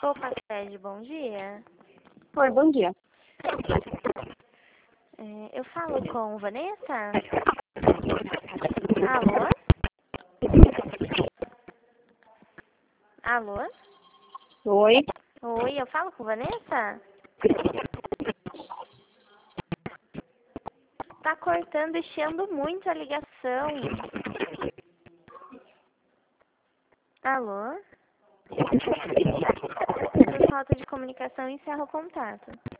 Opa, Sérgio, bom dia. Oi, bom dia. Eu falo com Vanessa? Alô? Alô? Oi. Oi, eu falo com Vanessa? Tá cortando e chiando muito a ligação. Alô? Por falta de comunicação, encerra o contato.